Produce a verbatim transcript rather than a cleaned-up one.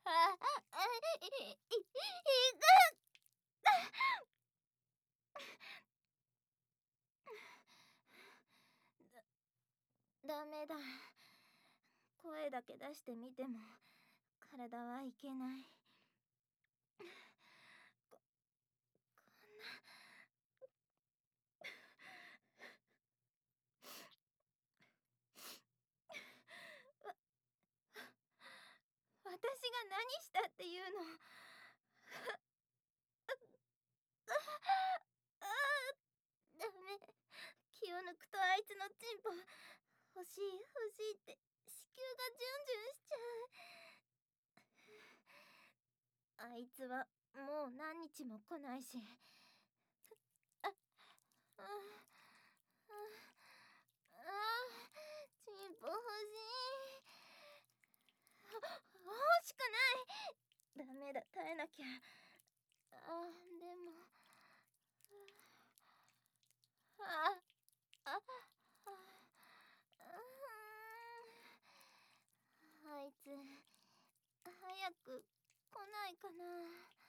あ、あ、い、い、いく。だ、ダメだ。声だけ出してみても体はいけない。こ、こんな。わ、私が何したっていうの。ああ、ダメ。気を抜くとあいつのチンポ欲しい欲しいって子宮がジュンジュンしちゃう。あいつはもう何日も来ないし。あ、あ、あ、あ、あ、チンポ欲しい。欲しくない。ダメだ、耐えなきゃ。あ、でも。あ、あ、あ、あいつ早く来ないかな。